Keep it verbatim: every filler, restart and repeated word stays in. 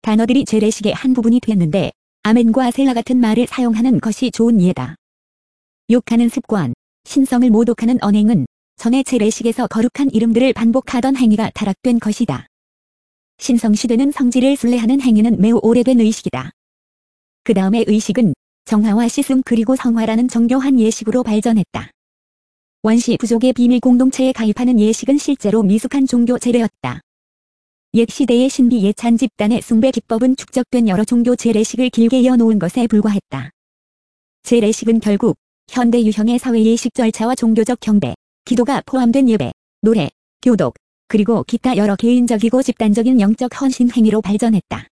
단어들이 재래식의 한 부분이 됐는데 아멘과 셀라 같은 말을 사용하는 것이 좋은 예다. 욕하는 습관, 신성을 모독하는 언행은 전에 재래식에서 거룩한 이름들을 반복하던 행위가 타락된 것이다. 신성시대는 성질을 순례하는 행위는 매우 오래된 의식이다. 그 다음에 의식은 정화와 시슴 그리고 성화라는 정교한 예식으로 발전했다. 원시 부족의 비밀 공동체에 가입하는 예식은 실제로 미숙한 종교 재래였다. 옛 시대의 신비 예찬 집단의 숭배 기법은 축적된 여러 종교 재래식을 길게 이어놓은 것에 불과했다. 재래식은 결국 현대 유형의 사회 예식 절차와 종교적 경배, 기도가 포함된 예배, 노래, 교독, 그리고 기타 여러 개인적이고 집단적인 영적 헌신 행위로 발전했다.